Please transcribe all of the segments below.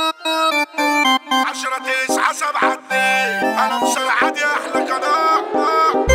10-9-7-2 انا مسرعد يا احلى قناة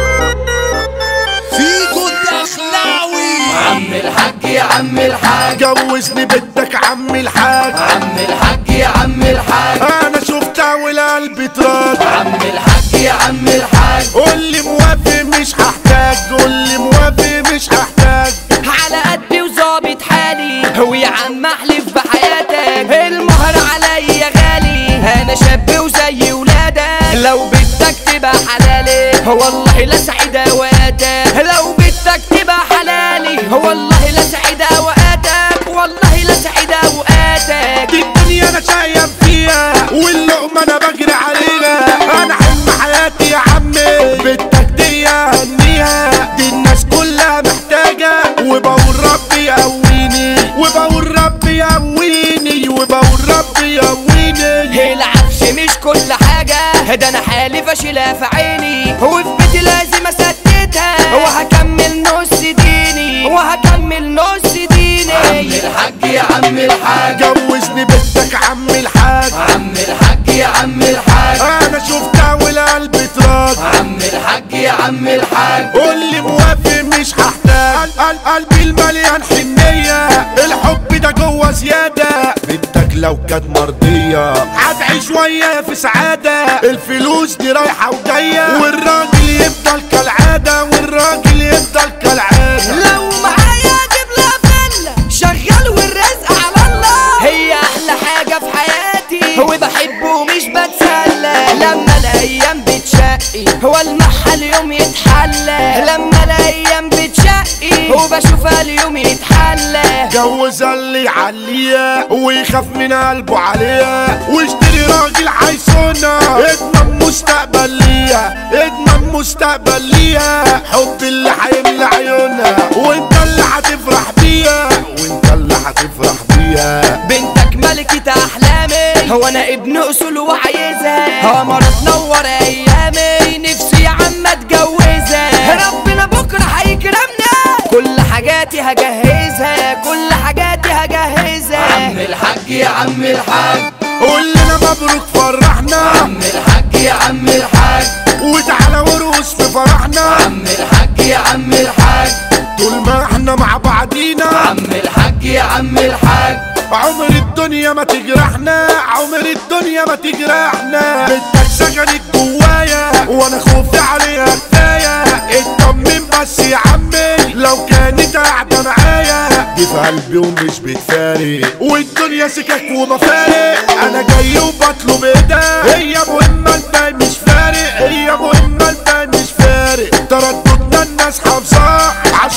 فيكو الدخلاوي. عم الحاج يا عم الحاج جوزني بدك عم الحاج. عم الحاج يا عم الحاج انا شفتها والقلب اترد. عم الحاج يا عم الحاج قول لي موافق مش هحتاج، قول لي موافق مش هحتاج. على قدي وظابط حالي هو يا عم احلف بحياتك المهر عليا غالي انا شاب وزي ولادك لو بدك تبقى حلالي والله لا سعيد اوقاتك لو بدك تبقى حلالي والله لا سعيد اوقاتك والله لا سعيد اوقاتك. دي الدنيا انا شايف فيها واللقمة انا بجري عليها. انا حلم حياتي يا عمي بدك دي هنيها. دي الناس كلها محتاجة وبقول ربي يقويني وبقول ربي يقويني وبقول ربي يقويني. العفش مش كل حاجة ده انا حالي فاشلها في عيني وفي بيتي لازم اسددها وهكمل نص ديني وهكمل نص ديني. عم الحاج يا عم الحاج جوزني بدك عم الحاج. عم الحاج يا عم الحاج انا شفتها والقلب اترد. عم الحاج يا عم الحاج قول لي موافق مش هحتاج. قلبي المليان حنية الحب ده جوه زيادة. بدك لو كانت مرضية هتعيش ويا في سعادة. الفلوس دي رايحة وجاية والراجل يفضل كالعادة والراجل يفضل كالعادة. لو معايا اجيب لها فلة شغال والرزق على الله هي احلى حاجة في حياتي وبحبه ومش بتسلى. لما الايام بتشقي هو المحل اليوم يتحلى. لما الايام بتشقي وبشوفها اليوم يتحلى. جوزها اللي يعليها ويخاف من قلبه عليها واشتري راجل عايزونا اضمن مستقبل ليها اضمن مستقبل ليها. حب اللي هيملى عيونها وانت اللي هتفرح بيها وانت اللي هتفرح بيها. بنتك ملكة احلامي هو انا ابن اصول وعايزها قمر تنور ايامي نفسي يا عم اتجوزها. ربنا بكره هيكرمنا كل حاجاتي هجهزها كل حاجاتي هجهزها. عم الحاج يا عم الحاج قول لنا مبروك فرحنا. عم الحاج يا عم الحاج وتعالى ورقص في فرحنا. عم الحاج يا عم الحاج طول ما احنا مع بعضينا عم الحاج يا عم الحاج عمر الدنيا ما تجرحنا عمر الدنيا ما تجرحنا. بدك سكنت جوايا وانا خوفي عليها كفايه. اطمن بس يا عمي لو كانت قاعده معايا. دي في قلبي ومش بتفارق والدنيا سكك ومفارق. انا جاي وبطلب ايدها هي مهمه الباقي مش فارق هي مهمه الباقي مش فارق. ترددنا الناس حافظاه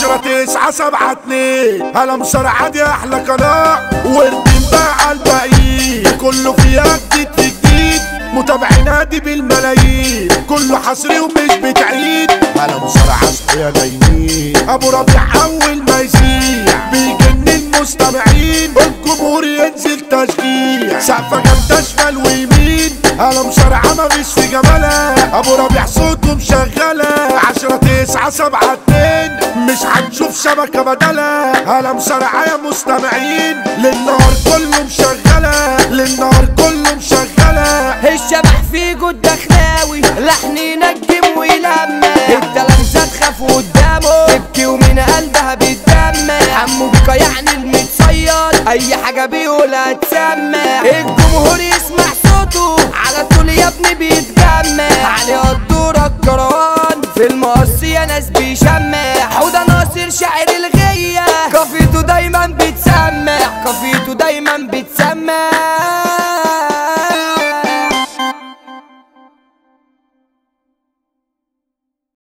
10-9-7-2 انا مسرعد يا احلى قناة واردين بقى الباقيين. كله فيها جديد في جديد متابعين هادي بالملايين. كله حصري ومش بتعيد انا مسرعة صحيا نايمين. ابو ربيع اول ما يزيع بيجن المستمعين الجمهور ينزل تشجيع. سقفة جامدة شمال ويمين انا مسرعة مفيش في جمالها. ابو ربيع صوته مشغلة 10-9-7-2 مش هنشوف شبكة بدلها. انا مسرعة يا مستمعين للنهار كله مشغلة للنهار كله مشغلة. الشبح فيكو الدخلاوي لحن ينجم ويلمع التلامذة تخاف قدامه تبكي ومن قلبها بتدمع. حمو بيكا يعني المتصيد اي حاجة بيقولها تسمع. الجمهور يسمع صوته على طول يا ابني بيتجمع. علي قدورة الكروان في المقص يا ناس بيشمع. حوده ناصر شاعر